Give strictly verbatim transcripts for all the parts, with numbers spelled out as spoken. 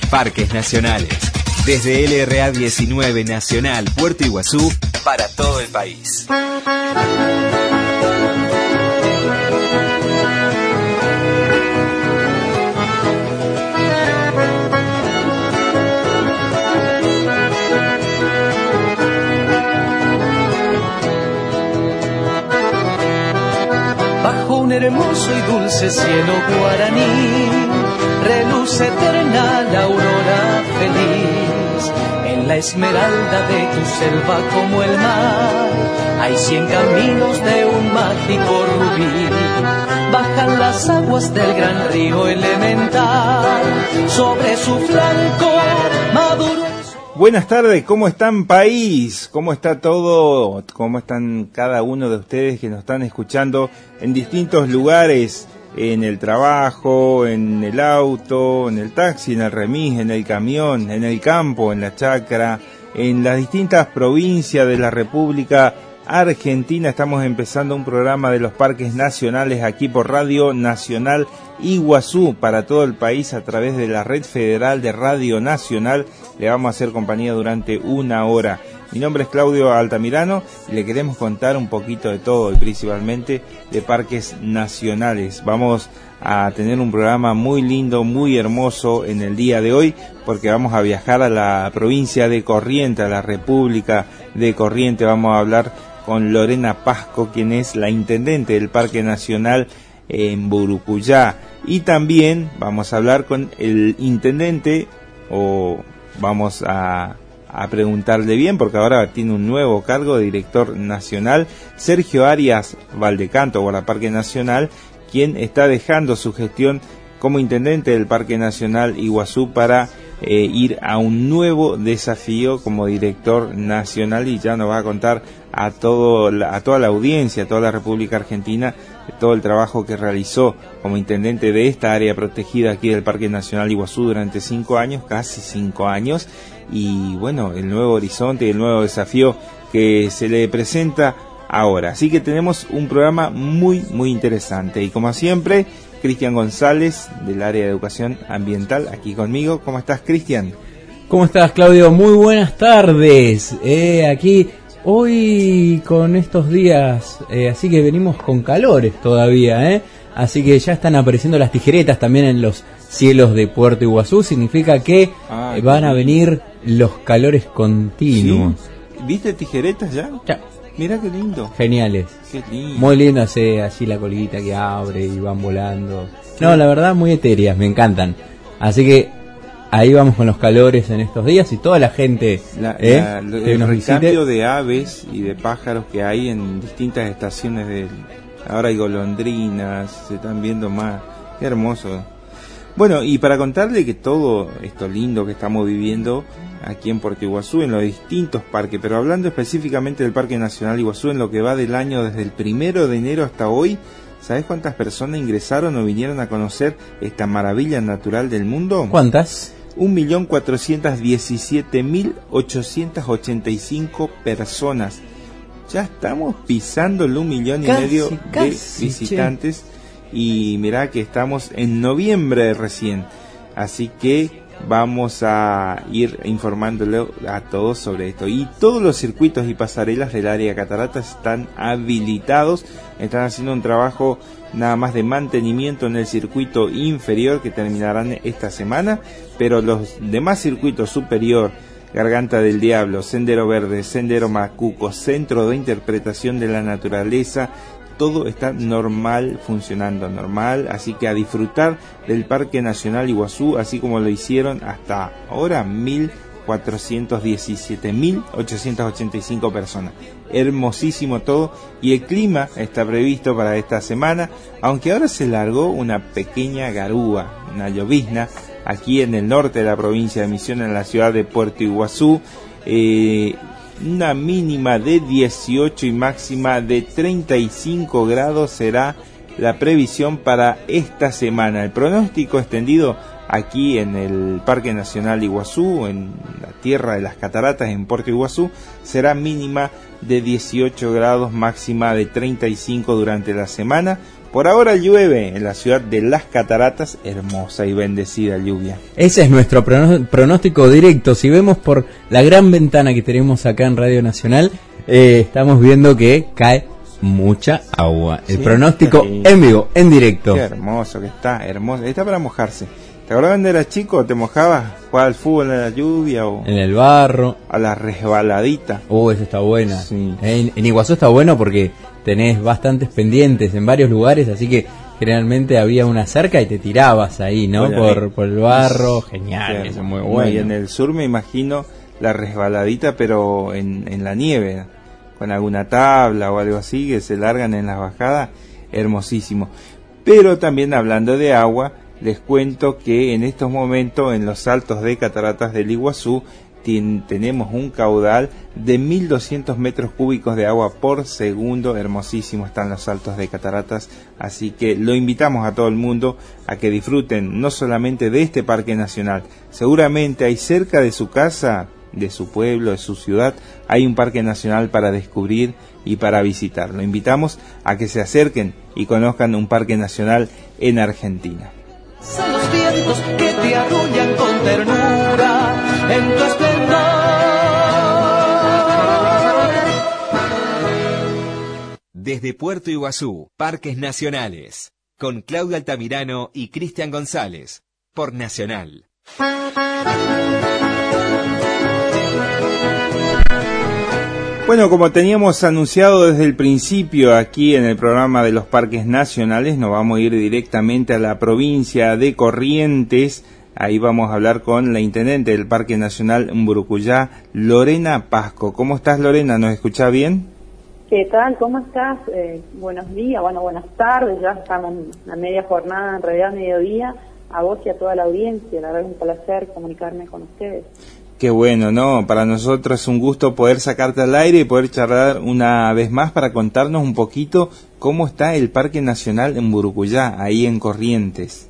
Parques Nacionales. Desde L R A diecinueve Nacional Puerto Iguazú para todo el país. Bajo un hermoso y dulce cielo guaraní, reluce eterna la aurora feliz. En la esmeralda de tu selva como el mar, hay cien caminos de un mágico rubí. Bajan las aguas del gran río elemental, sobre su flanco maduro. Buenas tardes, ¿cómo están país? ¿Cómo está todo? ¿Cómo están cada uno de ustedes que nos están escuchando en distintos lugares? En el trabajo, en el auto, en el taxi, en el remis, en el camión, en el campo, en la chacra, en las distintas provincias de la República Argentina. Estamos empezando un programa de los parques nacionales aquí por Radio Nacional Iguazú para todo el país a través de la Red Federal de Radio Nacional. Le vamos a hacer compañía durante una hora. Mi nombre es Claudio Altamirano y le queremos contar un poquito de todo y principalmente de parques nacionales. Vamos a tener un programa muy lindo, muy hermoso en el día de hoy porque vamos a viajar a la provincia de Corrientes, a la República de Corrientes. Vamos a hablar con Lorena Pasco, quien es la intendente del Parque Nacional en Burucuyá. Y también vamos a hablar con el intendente, o vamos a... a preguntarle bien, porque ahora tiene un nuevo cargo de director nacional, Sergio Arias Valdecanto, Guardaparque Nacional, quien está dejando su gestión como intendente del Parque Nacional Iguazú para eh, ir a un nuevo desafío como director nacional, y ya nos va a contar a todo a toda la audiencia, a toda la República Argentina, todo el trabajo que realizó como intendente de esta área protegida aquí del Parque Nacional Iguazú durante cinco años, casi cinco años, y bueno, el nuevo horizonte y el nuevo desafío que se le presenta ahora. Así que tenemos un programa muy, muy interesante. Y como siempre, Cristian González, del área de educación ambiental, aquí conmigo. ¿Cómo estás, Cristian? ¿Cómo estás, Claudio? Muy buenas tardes. Eh, aquí hoy con estos días, eh, así que venimos con calores todavía, ¿eh? Así que ya están apareciendo las tijeretas también en los cielos de Puerto Iguazú. Significa que ah, van a venir los calores continuos. ¿Sí? ¿Viste tijeretas ya? Ya. Mira qué lindo. Geniales. Qué lindo. Muy lindo hacer así la colita que abre y van volando. No, la verdad muy etéreas, me encantan. Así que ahí vamos con los calores en estos días y toda la gente la, ¿eh? la, lo, el recambio de aves y de pájaros que hay en distintas estaciones del... Ahora hay golondrinas, se están viendo más. Qué hermoso. Bueno, y para contarle que todo esto lindo que estamos viviendo aquí en Puerto Iguazú, en los distintos parques, pero hablando específicamente del Parque Nacional Iguazú, en lo que va del año desde el primero de enero hasta hoy, ¿sabes cuántas personas ingresaron o vinieron a conocer esta maravilla natural del mundo? ¿Cuántas? un millón cuatrocientos diecisiete mil ochocientos ochenta y cinco personas. Ya estamos pisando el un millón y casi, medio de casi, visitantes. Che. Y mirá que estamos en noviembre recién, así que vamos a ir informándole a todos sobre esto. Y todos los circuitos y pasarelas del área de cataratas están habilitados, están haciendo un trabajo nada más de mantenimiento en el circuito inferior que terminarán esta semana, pero los demás circuitos superior, Garganta del Diablo, Sendero Verde, Sendero Macuco, Centro de Interpretación de la Naturaleza, todo está normal, funcionando normal, así que a disfrutar del Parque Nacional Iguazú, así como lo hicieron hasta ahora mil cuatrocientos diecisiete mil ochocientos ochenta y cinco personas. Hermosísimo todo, y el clima está previsto para esta semana, aunque ahora se largó una pequeña garúa, una llovizna, aquí en el norte de la provincia de Misiones, en la ciudad de Puerto Iguazú. eh, Una mínima de dieciocho y máxima de treinta y cinco grados será la previsión para esta semana. El pronóstico extendido aquí en el Parque Nacional Iguazú, en la tierra de las cataratas en Puerto Iguazú, será mínima de dieciocho grados, máxima de treinta y cinco durante la semana. Por ahora llueve en la ciudad de Las Cataratas, hermosa y bendecida lluvia. Ese es nuestro pronóstico directo. Si vemos por la gran ventana que tenemos acá en Radio Nacional, eh, estamos viendo que cae mucha agua. El sí, pronóstico sí. En vivo, en directo. Qué hermoso que está, hermoso. Está para mojarse. ¿Te acordás cuando eras chico? ¿Te mojabas? ¿Jugabas al fútbol en la lluvia? O en el barro. A la resbaladita. Uh, eso está buena. Sí. En, en Iguazú está bueno porque tenés bastantes pendientes en varios lugares, así que generalmente había una cerca y te tirabas ahí, ¿no? Bueno, por, por el barro. Genial, sí, eso es muy bueno. Y en el sur me imagino la resbaladita, pero en, en la nieve, con alguna tabla o algo así, que se largan en las bajadas. Hermosísimo. Pero también hablando de agua, les cuento que en estos momentos en los altos de Cataratas del Iguazú ten, tenemos un caudal de mil doscientos metros cúbicos de agua por segundo. Hermosísimo están los altos de Cataratas, así que lo invitamos a todo el mundo a que disfruten no solamente de este parque nacional. Seguramente hay cerca de su casa, de su pueblo, de su ciudad, hay un parque nacional para descubrir y para visitar. Lo invitamos a que se acerquen y conozcan un parque nacional en Argentina. Son los vientos que te arrullan con ternura en tu esplendor. Desde Puerto Iguazú, Parques Nacionales, con Claudia Altamirano y Cristian González, por Nacional. Bueno, como teníamos anunciado desde el principio aquí en el programa de los Parques Nacionales, nos vamos a ir directamente a la provincia de Corrientes. Ahí vamos a hablar con la intendente del Parque Nacional Mburucuyá, Lorena Pasco. ¿Cómo estás, Lorena? ¿Nos escuchás bien? ¿Qué tal? ¿Cómo estás? Eh, buenos días, bueno, buenas tardes. Ya estamos en la media jornada, en realidad mediodía. A vos y a toda la audiencia, la verdad es un placer comunicarme con ustedes. Qué bueno, ¿no? Para nosotros es un gusto poder sacarte al aire y poder charlar una vez más para contarnos un poquito cómo está el Parque Nacional en Mburucuyá, ahí en Corrientes.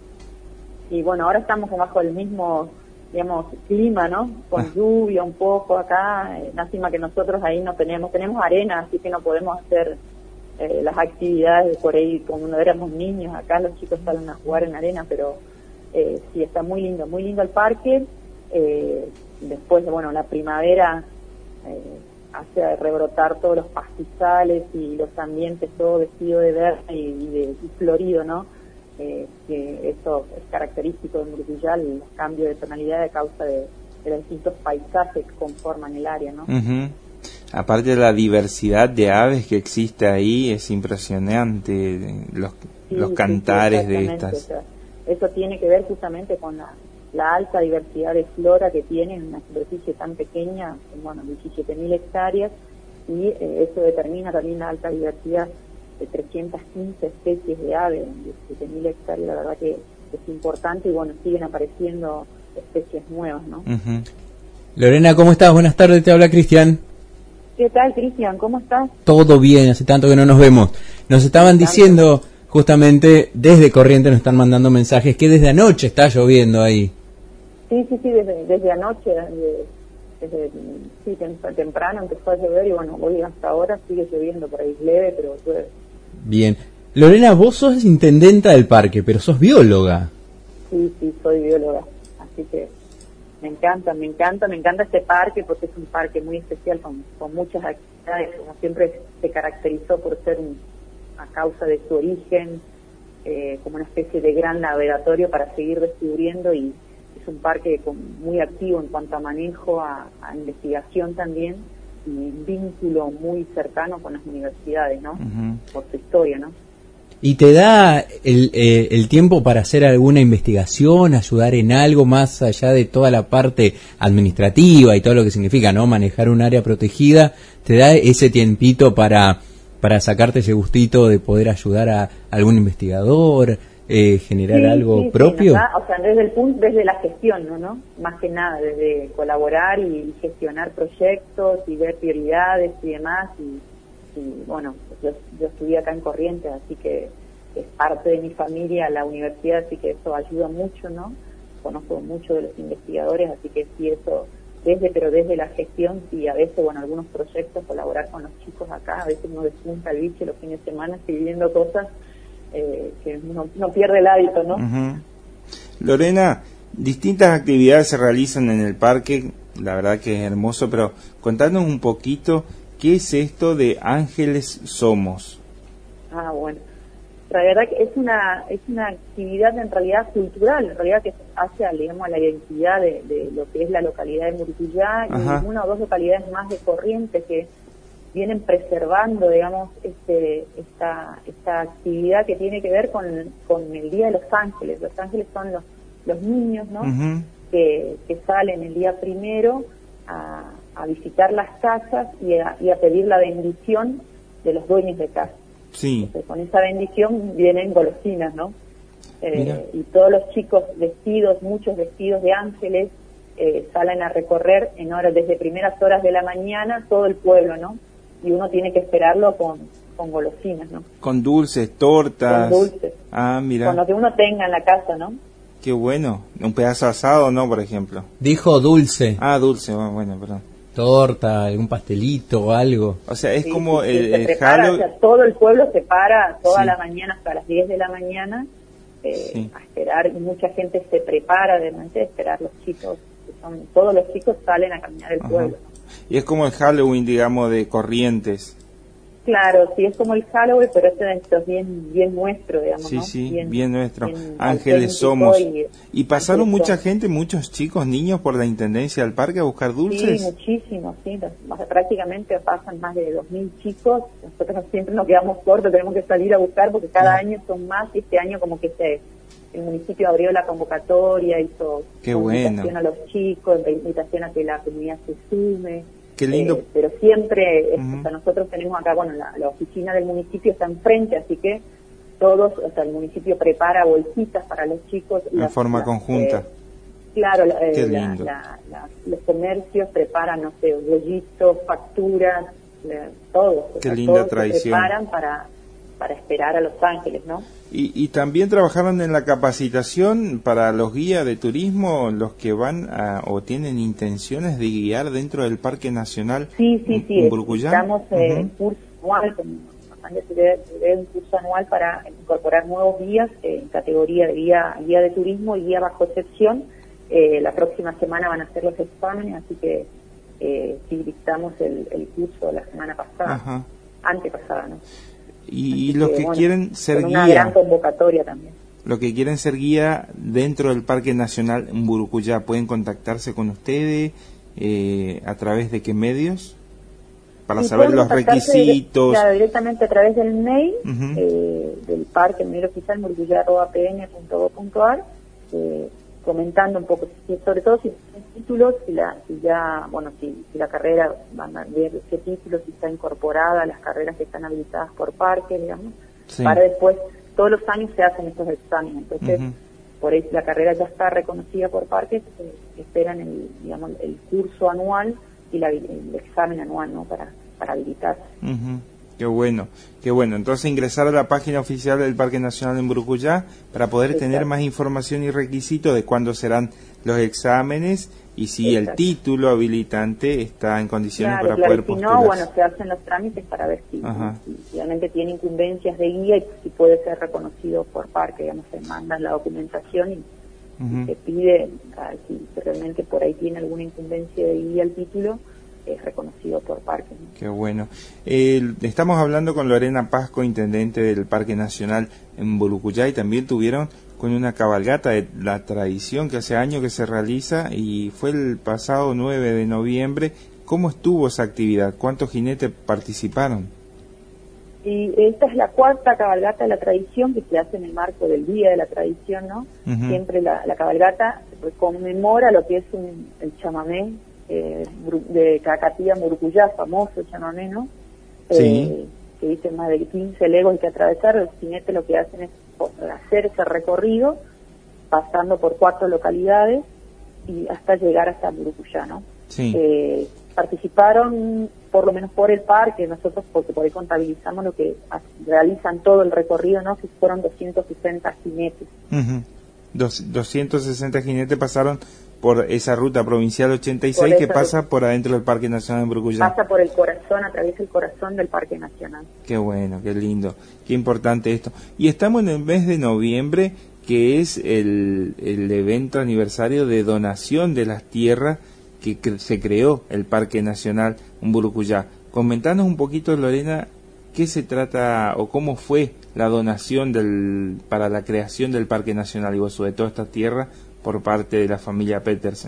Y bueno, ahora estamos bajo el mismo, digamos, clima, ¿no? Con ah. lluvia un poco acá, eh, lástima que nosotros ahí no tenemos, tenemos arena, así que no podemos hacer eh, las actividades por ahí como cuando éramos niños. Acá los chicos salen a jugar en arena, pero eh, sí, está muy lindo, muy lindo el parque. Eh, después, bueno, la primavera eh, hace rebrotar todos los pastizales y los ambientes todo vestido de verde y, y, de, y florido, ¿no? Eh, que eso es característico de Mburucuyá, los cambios de tonalidad a causa de, de los distintos paisajes que conforman el área, ¿no? Uh-huh. Aparte de la diversidad de aves que existe ahí, es impresionante los, sí, los cantares sí, sí, de estas. O sea, eso tiene que ver justamente con la la alta diversidad de flora que tiene en una superficie tan pequeña, bueno, diecisiete mil hectáreas, y eh, eso determina también la alta diversidad de trescientas quince especies de aves en diecisiete mil hectáreas. La verdad que es importante y bueno, siguen apareciendo especies nuevas, ¿no? Uh-huh. Lorena, ¿cómo estás? Buenas tardes, te habla Cristian. ¿Qué tal, Cristian? ¿Cómo estás? Todo bien, hace tanto que no nos vemos. Nos estaban diciendo, justamente desde Corrientes nos están mandando mensajes que desde anoche está lloviendo ahí. Sí, sí, sí, desde, desde anoche, desde, desde sí, temprano empezó a llover y bueno, hoy hasta ahora sigue lloviendo por ahí leve, pero llueve. Bien. Lorena, vos sos intendenta del parque, pero sos bióloga. Sí, sí, soy bióloga, así que me encanta, me encanta, me encanta este parque porque es un parque muy especial con, con muchas actividades, como siempre se caracterizó por ser un, a causa de su origen, eh, como una especie de gran laboratorio para seguir descubriendo y es un parque con, muy activo en cuanto a manejo, a, a investigación también, y un vínculo muy cercano con las universidades, ¿no? Uh-huh. Por su historia, ¿no? ¿Y te da el, eh, el tiempo para hacer alguna investigación, ayudar en algo más allá de toda la parte administrativa y todo lo que significa, ¿no? Manejar un área protegida, ¿te da ese tiempito para, para sacarte ese gustito de poder ayudar a algún investigador? Eh, generar sí, algo sí, propio. Sí, da, o sea, desde el punto, desde la gestión, ¿no? ¿no? Más que nada, desde colaborar y gestionar proyectos y ver prioridades y demás. Y, y bueno, yo, yo estudié acá en Corrientes, así que es parte de mi familia, la universidad, así que eso ayuda mucho, ¿no? Conozco mucho de los investigadores, así que sí, eso, desde, pero desde la gestión, sí, a veces, bueno, algunos proyectos, colaborar con los chicos acá, a veces uno despunta el bicho los fines de semana escribiendo cosas. eh, que uno no pierde el hábito, ¿no? Uh-huh. Lorena, distintas actividades se realizan en el parque, la verdad que es hermoso, pero contanos un poquito, ¿qué es esto de Ángeles Somos? Ah, bueno. La verdad que es una es una actividad en realidad cultural, en realidad que hace, digamos, a la identidad de, de lo que es la localidad de Murucuyá. Ajá. Y una o dos localidades más de Corrientes que vienen preservando, digamos, este esta esta actividad que tiene que ver con, con el Día de los Ángeles. Los ángeles son los los niños, ¿no? Uh-huh. que, que salen el día primero a, a visitar las casas y a, y a pedir la bendición de los dueños de casa. Sí. Entonces, con esa bendición vienen golosinas, ¿no? Eh, y todos los chicos vestidos, muchos vestidos de ángeles, eh, salen a recorrer en horas, desde primeras horas de la mañana, todo el pueblo, ¿no? Y uno tiene que esperarlo con, con golosinas, ¿no? Con dulces, tortas. Con dulces. Ah, mira. Con lo que uno tenga en la casa, ¿no? Qué bueno. Un pedazo asado, ¿no? Por ejemplo. Dijo dulce. Ah, dulce, bueno, perdón. Torta, algún pastelito o algo. O sea, es sí, como sí, el, se el prepara, Halloween. O sea, todo el pueblo se para toda sí. la mañana hasta las diez de la mañana eh, sí. a esperar, y mucha gente se prepara de a esperar los chicos, que son, todos los chicos salen a caminar el Ajá. pueblo. Y es como el Halloween, digamos, de Corrientes. Claro, sí, es como el Halloween, pero este es bien bien nuestro, digamos, sí, ¿no? Sí, bien, bien nuestro. Bien Ángeles Somos. Y, ¿Y pasaron ángeles mucha somos. gente, muchos chicos, niños por la Intendencia del Parque a buscar dulces? Sí, muchísimos, sí. Prácticamente pasan más de dos mil chicos. Nosotros siempre nos quedamos cortos, tenemos que salir a buscar porque cada sí. año son más, y este año como que se... el municipio abrió la convocatoria, hizo Qué invitación bueno. a los chicos, invitación a que la comunidad se sume. Qué lindo. Eh, pero siempre, Uh-huh. o sea, nosotros tenemos acá, bueno, la, la oficina del municipio está enfrente, así que todos, o sea, el municipio prepara bolsitas para los chicos. En las, forma las, conjunta. Eh, claro, la, Qué eh, lindo. La, la, la, los comercios preparan, no sé, bollitos, facturas, la, todo. Qué o sea, linda todos tradición. se preparan para, para esperar a los ángeles, ¿no? Y, y también trabajaron en la capacitación para los guías de turismo, los que van a, o tienen intenciones de guiar dentro del Parque Nacional. Sí, sí, sí. Murucuyá. Estamos en uh-huh. curso anual, de un curso anual para incorporar nuevos guías eh, en categoría de guía, guía de turismo y guía bajo excepción. Eh, la próxima semana van a hacer los exámenes, así que eh, sí dictamos el, el curso la semana pasada, Ajá. antepasada, ¿no? Y, y Así los que, que bueno, quieren ser con una guía, gran convocatoria también. los que quieren ser guía dentro del Parque Nacional en Murucuyá, ¿pueden contactarse con ustedes eh, a través de qué medios? Para Y saber pueden los contactarse requisitos. Dire, claro, directamente a través del mail Uh-huh. eh, del parque, el mail oficial murucuyá arroba p n punto gob punto a r, eh, comentando un poco, si, sobre todo si tienen títulos, si, la, si ya, bueno, si, si la carrera, van a ver qué títulos, si está incorporada a las carreras que están habilitadas por parque, digamos, Sí. para después, todos los años se hacen estos exámenes, entonces, Uh-huh. por eso la carrera ya está reconocida por parques, eh, esperan el, digamos, el curso anual y la, el examen anual, ¿no? Para, para habilitarse. Uh-huh. Qué bueno, qué bueno. Entonces ingresar a la página oficial del Parque Nacional de Murucuyá para poder Exacto. tener más información y requisitos de cuándo serán los exámenes y si Exacto. el título habilitante está en condiciones Claro, para claro, poder y si postular. no, bueno, se hacen los trámites para ver si, Ajá. si realmente tiene incumbencias de guía y si puede ser reconocido por parque, digamos, se mandan la documentación y, Uh-huh. y se pide, ah, si realmente por ahí tiene alguna incumbencia de guía el título, es reconocido por parque, ¿no? Qué bueno. Eh, estamos hablando con Lorena Pasco, intendente del Parque Nacional en Murucuyá, y también tuvieron con una cabalgata de la tradición que hace años que se realiza y fue el pasado nueve de noviembre. ¿Cómo estuvo esa actividad? ¿Cuántos jinetes participaron? Y esta es la cuarta cabalgata de la tradición que se hace en el marco del Día de la Tradición, ¿no? Uh-huh. Siempre la, la cabalgata conmemora lo que es un, el chamamé eh, de Cacatía Murucuyá, famoso chamamé, ¿no? Sí. Eh, que dice más de quince legos hay que atravesar. Los jinetes lo que hacen es hacer ese recorrido pasando por cuatro localidades y hasta llegar hasta Murucuyá, ¿no? Sí. Eh, participaron por lo menos por el parque, nosotros porque por ahí contabilizamos lo que realizan todo el recorrido, ¿no? Que fueron doscientos sesenta jinetes. Uh-huh. Dos, doscientos sesenta jinetes pasaron por esa ruta provincial ochenta y seis que pasa ruta. por adentro del Parque Nacional de Brucuyá. Pasa por el corazón, atraviesa el corazón del Parque Nacional. Qué bueno, qué lindo, qué importante esto. Y estamos en el mes de noviembre, que es el, el evento aniversario de donación de las tierras que cre- se creó el Parque Nacional Brucuyá. Comentanos un poquito, Lorena, qué se trata o cómo fue la donación del para la creación del Parque Nacional Iguazú, de toda esta tierra, por parte de la familia Petersen.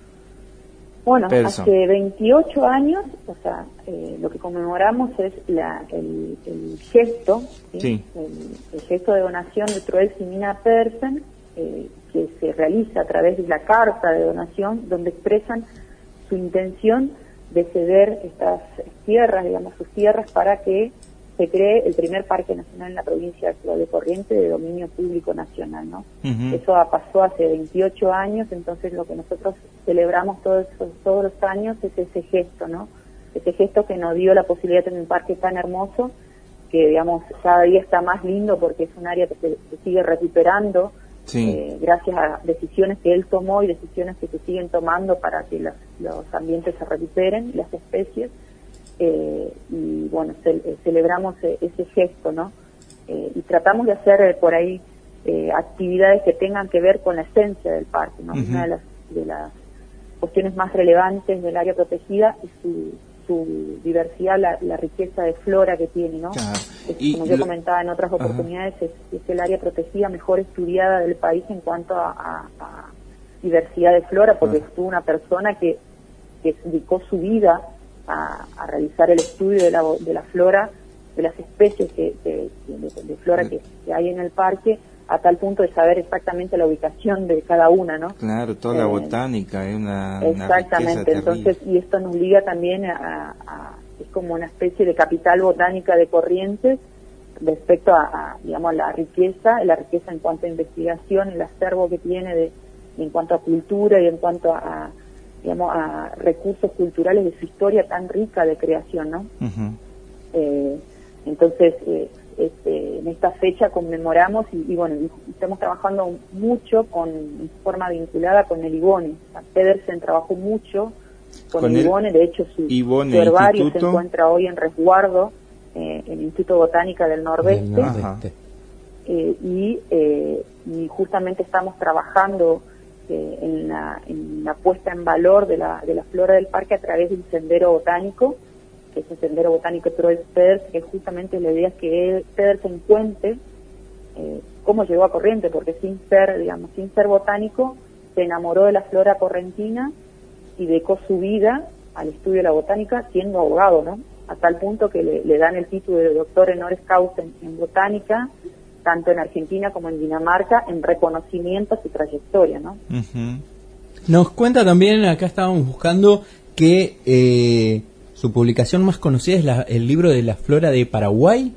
Bueno, Person. Hace veintiocho años, o sea, eh, lo que conmemoramos es la, el, el gesto, ¿sí? Sí. El, el gesto de donación de Troels y Mina Pedersen, eh, que se realiza a través de la carta de donación, donde expresan su intención de ceder estas tierras, digamos, sus tierras, para que se cree el primer parque nacional en la provincia de Ciudad de Corrientes de dominio público nacional, ¿no? Uh-huh. Eso pasó hace veintiocho años, entonces lo que nosotros celebramos todos, todos los años es ese gesto, ¿no? Ese gesto que nos dio la posibilidad de tener un parque tan hermoso, que, digamos, cada día está más lindo porque es un área que se, se sigue recuperando, sí. eh, gracias a decisiones que él tomó y decisiones que se siguen tomando para que los, los ambientes se recuperen, las especies. Eh, y bueno, ce- eh, celebramos eh, ese gesto, ¿no? Eh, y tratamos de hacer eh, por ahí eh, actividades que tengan que ver con la esencia del parque, ¿no? Uh-huh. Una de las, de las cuestiones más relevantes del área protegida es su, su diversidad, la, la riqueza de flora que tiene, ¿no? Claro. Es, y como yo lo... comentaba en otras oportunidades, uh-huh. es, es el área protegida mejor estudiada del país en cuanto a, a, a diversidad de flora, porque uh-huh. estuvo una persona que, que dedicó su vida A, a realizar el estudio de la, de la flora, de las especies que, que, de, de flora que, que hay en el parque, a tal punto de saber exactamente la ubicación de cada una, ¿no? Claro, toda eh, la botánica es una, exactamente, una entonces, y esto nos liga también a, a, es como una especie de capital botánica de Corrientes respecto a, a, digamos, a la riqueza, la riqueza en cuanto a investigación, el acervo que tiene de, en cuanto a cultura y en cuanto a, a digamos, a recursos culturales de su historia tan rica de creación, ¿no? Uh-huh. Eh, entonces, eh, este, en esta fecha conmemoramos y, y bueno, y estamos trabajando mucho con, en forma vinculada con el IBONE. O sea, Pedersen trabajó mucho con, con el IBONE, de hecho su, Ibone, su herbario Instituto... se encuentra hoy en resguardo eh, en el Instituto Botánica del Nordeste. Del Nordeste. Eh, y, eh, y justamente estamos trabajando Eh, en, la, en la puesta en valor de la, de la flora del parque a través de un sendero botánico, que es el sendero botánico Troels Pedersen, que justamente la idea es que él, Pedersen cuente eh, cómo llegó a Corrientes, porque sin ser, digamos, sin ser botánico, se enamoró de la flora correntina y dedicó su vida al estudio de la botánica siendo abogado, ¿no? A tal punto que le, le dan el título de doctor honoris causa en, en botánica, tanto en Argentina como en Dinamarca, en reconocimiento a su trayectoria, ¿no? Uh-huh. Nos cuenta también, acá estábamos buscando, que eh, su publicación más conocida es la, el libro de la flora de Paraguay.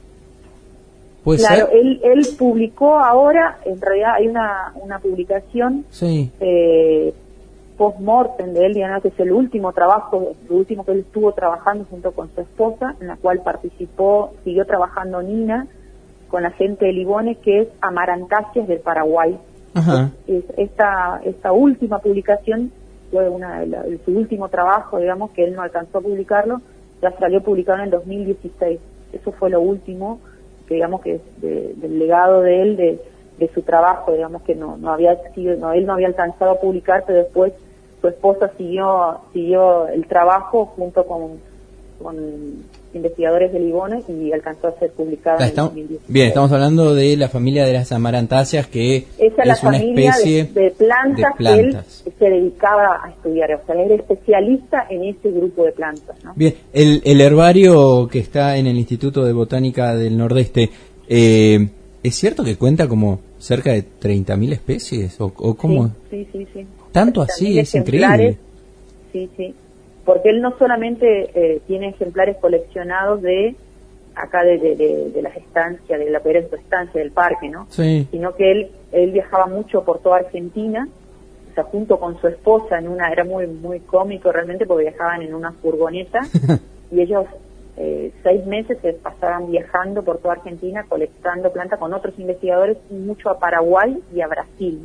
¿Puede claro, ser? Él, él publicó ahora, en realidad hay una, una publicación sí. eh, post-mortem de él, digamos, que es el último trabajo, el último que él estuvo trabajando junto con su esposa, en la cual participó, siguió trabajando Nina, con la gente del IBONE, que es Amarantáceas del Paraguay. Ajá. Es, esta esta última publicación fue una de, la, de su último trabajo, digamos, que él no alcanzó a publicarlo, ya salió publicado en el dos mil dieciséis. Eso fue lo último, que digamos que es de, del legado de él, de, de su trabajo, digamos que no no había sido, no, él no había alcanzado a publicar, pero después su esposa siguió siguió el trabajo junto con, con investigadores del IBONE y alcanzó a ser publicada en estamos, dos mil dieciséis. Bien, estamos hablando de la familia de las amarantáceas, que Esa es, es la una especie de, de, plantas de plantas que él se dedicaba a estudiar, o sea, él era especialista en ese grupo de plantas, ¿no? Bien, el, el herbario que está en el Instituto de Botánica del Nordeste, eh, ¿es cierto que cuenta como cerca de treinta mil especies? ¿O, o cómo? Sí, sí, sí, sí. ¿Tanto así? Es increíble. Sí, sí. Porque él no solamente eh, tiene ejemplares coleccionados de acá de, de, de, de las estancias, de la primera estancia del parque, ¿no? Sí. Sino que él él viajaba mucho por toda Argentina, o sea, junto con su esposa, en una era muy muy cómico realmente, porque viajaban en una furgoneta y ellos eh, seis meses se pasaban viajando por toda Argentina colectando plantas con otros investigadores y mucho a Paraguay y a Brasil, ¿no?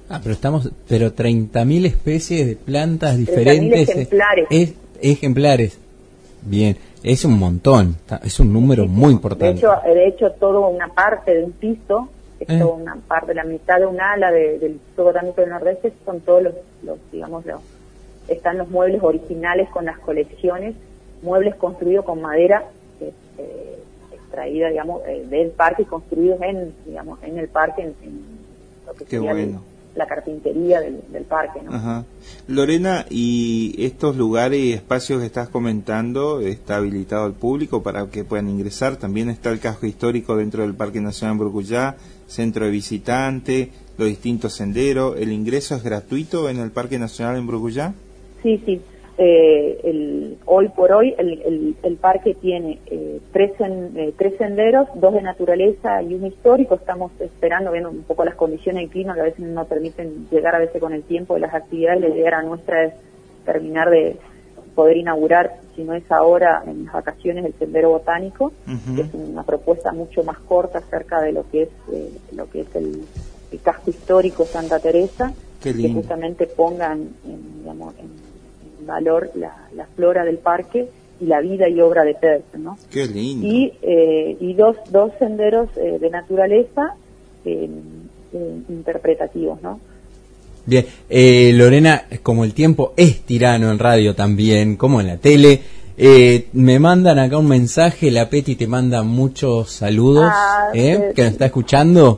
Ah, pero estamos, pero treinta mil especies de plantas diferentes. Ejemplares. Es, ejemplares. Bien, es un montón, es un número muy importante. De hecho, de hecho, toda una parte de un piso, es Eh. toda una parte, la mitad de un ala de, del Instituto Botánico del Nordeste son todos los, los digamos, los, están los muebles originales con las colecciones, muebles construidos con madera eh, extraída, digamos, eh, del parque, construidos en, digamos, en el parque, en, en lo que Qué sería bueno. el- la carpintería del, del parque, ¿no? Ajá. Lorena, ¿y estos lugares y espacios que estás comentando está habilitado al público para que puedan ingresar? También está el casco histórico dentro del Parque Nacional Mburucuyá, centro de visitantes, los distintos senderos. ¿El ingreso es gratuito en el Parque Nacional Mburucuyá? Sí, sí. Eh, el, hoy por hoy el, el, el parque tiene eh, tres, en, eh, tres senderos, dos de naturaleza y un histórico. Estamos esperando, viendo un poco las condiciones del clima que a veces no nos permiten llegar a veces con el tiempo de las actividades. La idea nuestra es terminar de poder inaugurar, si no es ahora, en las vacaciones, el sendero botánico, Ujú. que es una propuesta mucho más corta acerca de lo que es eh, lo que es el, el casco histórico Santa Teresa, Qué que lindo. justamente pongan en, digamos, en valor la, la flora del parque y la vida y obra de Pedersen, ¿no? Qué lindo. Y, eh, y dos, dos senderos eh, de naturaleza eh, eh, interpretativos, ¿no? Bien, eh, Lorena, como el tiempo es tirano en radio también, como en la tele, eh, me mandan acá un mensaje, la Peti te manda muchos saludos, Ah, ¿eh? sí. Que nos está escuchando.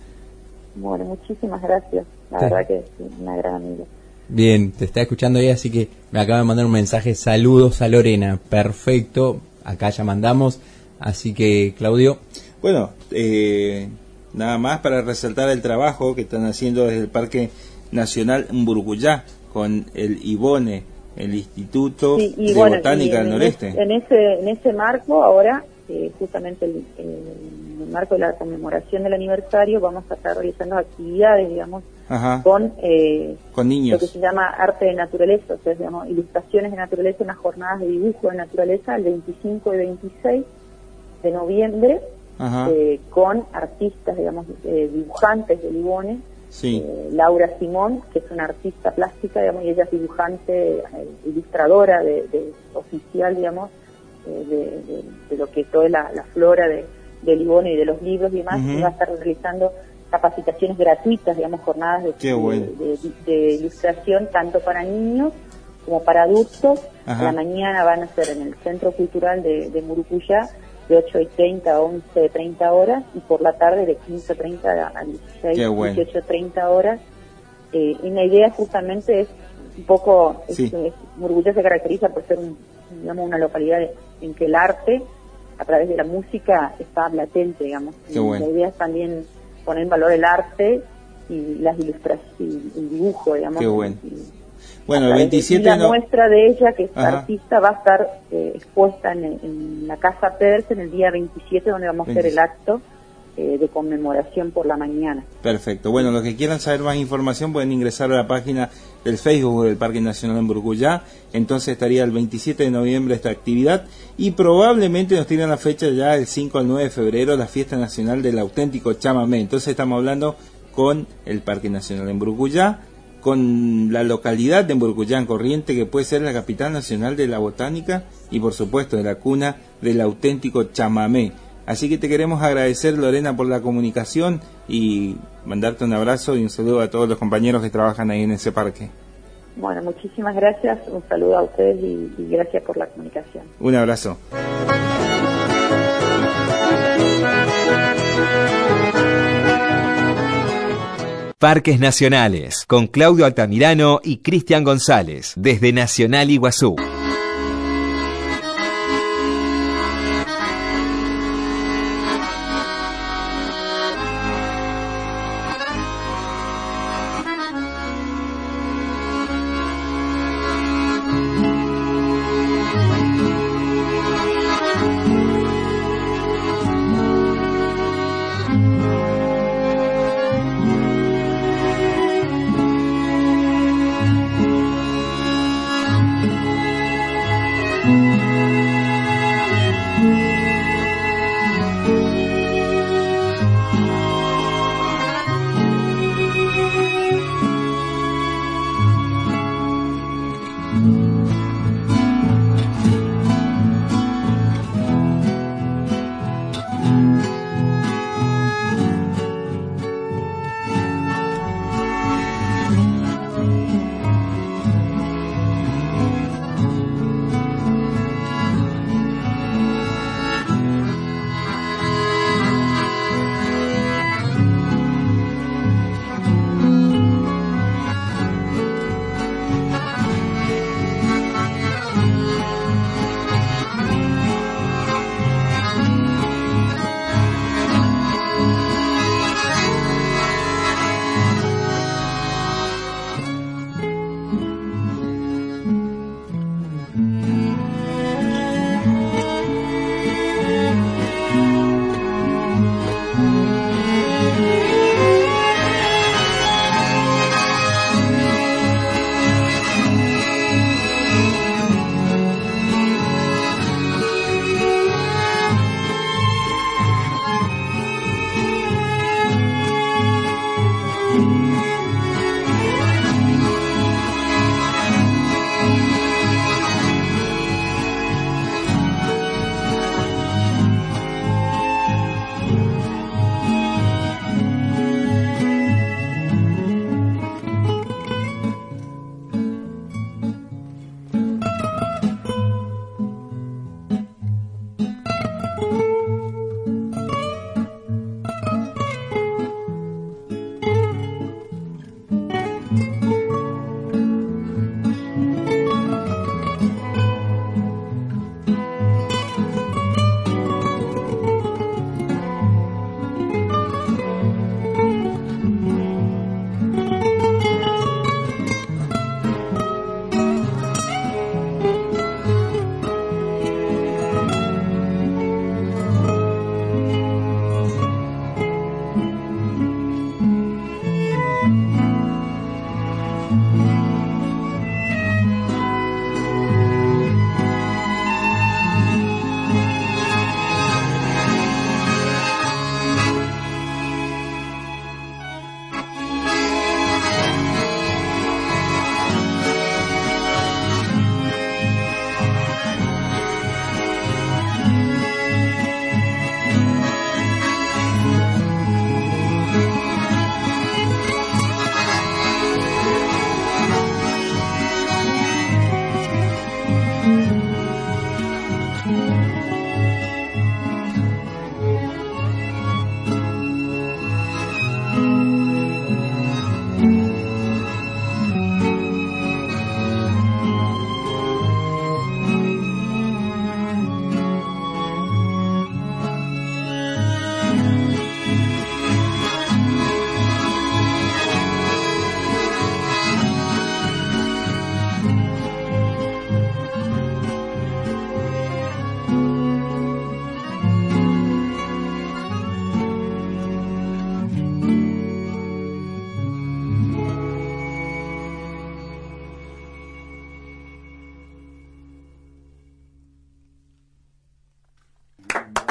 Bueno, muchísimas gracias. La Sí. verdad que es una gran amiga. Bien, te está escuchando ahí, así que me acaba de mandar un mensaje, saludos a Lorena, perfecto, acá ya mandamos, así que Claudio. Bueno, eh, nada más para resaltar el trabajo que están haciendo desde el Parque Nacional Mburucuyá con el IBONE, el Instituto Sí, y de bueno, Botánica y en, del en Noreste. es- En ese, en ese marco, ahora, eh, justamente el, el- en el marco de la conmemoración del aniversario, vamos a estar realizando actividades, digamos, Ajá, con eh, con lo que niños. se llama arte de naturaleza, o sea, digamos, ilustraciones de naturaleza, unas jornadas de dibujo de naturaleza el veinticinco y veintiséis de noviembre, Ajá, eh, con artistas, digamos, eh, dibujantes de Libone. sí, Eh, Laura Simón, que es una artista plástica, digamos, y ella es dibujante, eh, ilustradora de, de oficial, digamos, eh, de, de- de lo que toda la, la flora de, de Libone y de los libros y demás, Ujú. y va a estar realizando capacitaciones gratuitas, digamos, jornadas de, Qué bueno. de, de- de ilustración tanto para niños como para adultos. Ajá. A la mañana van a ser en el Centro Cultural de, de Mburucuyá de ocho y treinta a once y treinta horas, y por la tarde de quince y treinta a dieciséis, Qué bueno. dieciocho y treinta horas. Eh, y la idea justamente es un poco, es- Sí. es- Mburucuyá se caracteriza por ser un, digamos, una localidad en que el arte, a través de la música, está latente, digamos. Qué Y bueno. la idea es también poner en valor el arte y las ilustraciones, y el dibujo, digamos. Qué bueno. Y- Bueno, a el través de- veintisiete y la no- muestra de ella, que es Ajá. artista, va a estar eh, expuesta en, en la Casa Pedersen el día veintisiete, donde vamos a hacer el acto eh, de conmemoración por la mañana. Perfecto. Bueno, los que quieran saber más información pueden ingresar a la página del Facebook del Parque Nacional Mburucuyá. Entonces estaría el veintisiete de noviembre esta actividad y probablemente nos tienen la fecha ya el cinco al nueve de febrero, la fiesta nacional del auténtico chamamé. Entonces estamos hablando con el Parque Nacional Mburucuyá, con la localidad de Mburucuyá en Corriente, que puede ser la capital nacional de la botánica y por supuesto de la cuna del auténtico chamamé. Así que te queremos agradecer, Lorena, por la comunicación y mandarte un abrazo y un saludo a todos los compañeros que trabajan ahí en ese parque. Bueno, muchísimas gracias, un saludo a ustedes y, y gracias por la comunicación. Un abrazo. Parques Nacionales, con Claudio Altamirano y Cristian González, desde Nacional Iguazú.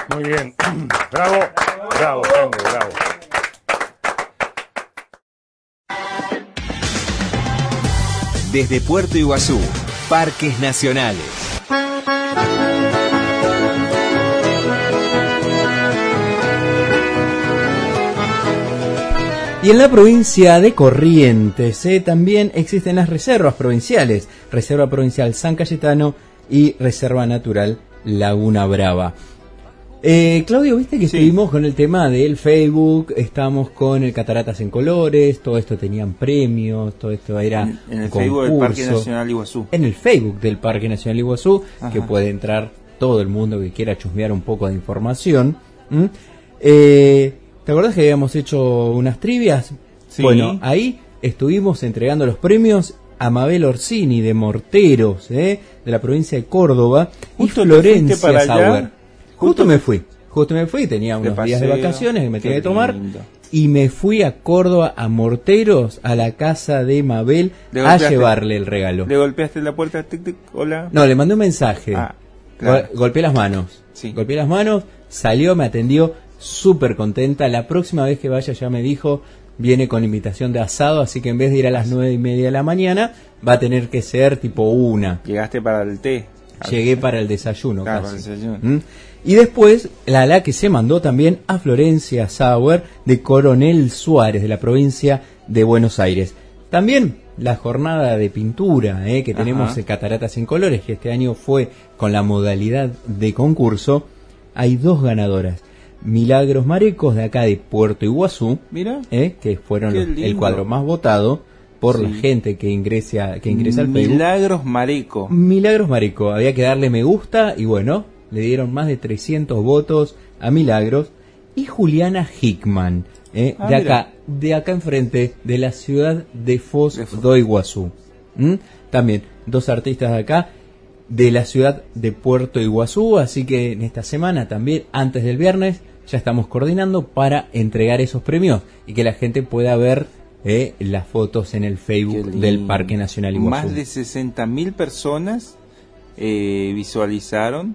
Muy bien. Bravo, bravo, bravo, bravo. Desde Puerto Iguazú, Parques Nacionales. Y en la provincia de Corrientes eh, también existen las reservas provinciales, Reserva Provincial San Cayetano y Reserva Natural Laguna Brava. Eh, Claudio, viste que sí. Estuvimos con el tema del Facebook, estamos con el Cataratas en Colores, todo esto tenían premios, todo esto era en, en el concurso, Facebook del Parque Nacional Iguazú. En el Facebook del Parque Nacional Iguazú, Ajá. que puede entrar todo el mundo que quiera chusmear un poco de información. ¿Mm? Eh, ¿Te acordás que habíamos hecho unas trivias? Sí. Bueno, ahí estuvimos entregando los premios a Mabel Orsini de Morteros, ¿eh? De la provincia de Córdoba, Justo y Florencia para Sauer. allá. Justo me fui, justo me fui, tenía unos de días de paseo, vacaciones que me tenía que tomar lindo. y me fui a Córdoba, a Morteros, a la casa de Mabel, a llevarle el regalo. ¿Le golpeaste la puerta? Tic, tic, hola. No, le mandé un mensaje, ah, claro. Go- golpeé las manos, sí. golpeé las manos, salió, me atendió, súper contenta, la próxima vez que vaya ya me dijo, viene con invitación de asado, así que en vez de ir a las nueve y media de la mañana, va a tener que ser tipo una. Llegaste para el té. Llegué para el desayuno, claro, casi. para el desayuno. ¿Mm? Y después, la la que se mandó también a Florencia Sauer de Coronel Suárez, de la provincia de Buenos Aires. También la jornada de pintura eh, que tenemos Ajá. en Cataratas en Colores, que este año fue con la modalidad de concurso. Hay dos ganadoras. Milagros Marecos, de acá de Puerto Iguazú, Mira. eh, que fueron los, el lindo. cuadro más votado por Sí. la gente que ingresa, que ingresa al Facebook. Milagros Mareco. Milagros Mareco, había que darle me gusta y bueno, le dieron más de trescientos votos a Milagros. Y Juliana Hickman, eh, Ah, de mira. acá, de acá enfrente, de la ciudad de Foz De Foz. do Iguazú. ¿Mm? También dos artistas de acá, de la ciudad de Puerto Iguazú, así que en esta semana también, antes del viernes, ya estamos coordinando para entregar esos premios y que la gente pueda ver eh, las fotos en el Facebook del Parque Nacional Iguazú. Más de sesenta mil personas eh, visualizaron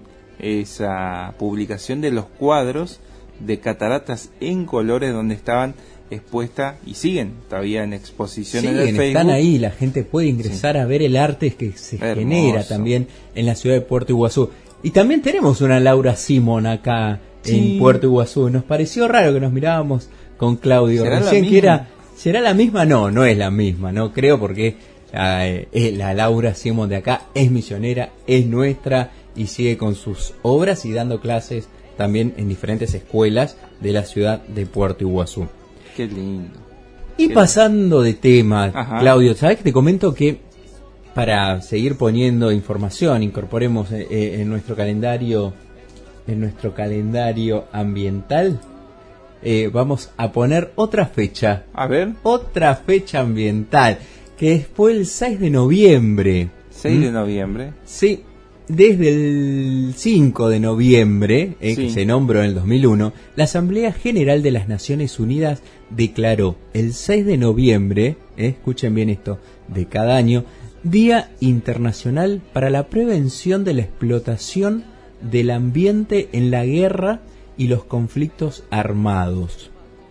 esa publicación de los cuadros de Cataratas en Colores, donde estaban expuestas y siguen todavía en exposición en el Siguen, Facebook. están ahí, la gente puede ingresar Sí. a ver el arte que se Hermoso. genera también en la ciudad de Puerto Iguazú. Y también tenemos una Laura Simón acá Sí. en Puerto Iguazú. Nos pareció raro que nos mirábamos con Claudio ¿Será la recién, que misma? era, ¿será la misma? No, no es la misma, no creo, porque eh, eh, la Laura Simón de acá es misionera, es nuestra y sigue con sus obras y dando clases también en diferentes escuelas de la ciudad de Puerto Iguazú. Qué lindo. Y Qué pasando de tema, Ajá. Claudio, ¿sabes que te comento que para seguir poniendo información, incorporemos eh, eh, en nuestro calendario, en nuestro calendario ambiental, eh, vamos a poner otra fecha, A ver, otra fecha ambiental, que fue el seis de noviembre. seis ¿Mm? de noviembre. Sí, desde el cinco de noviembre, eh, Sí. que se nombró en el dos mil uno, la Asamblea General de las Naciones Unidas declaró el seis de noviembre, eh, escuchen bien esto, de cada año, Día Internacional para la Prevención de la Explotación del Ambiente en la Guerra y los Conflictos Armados.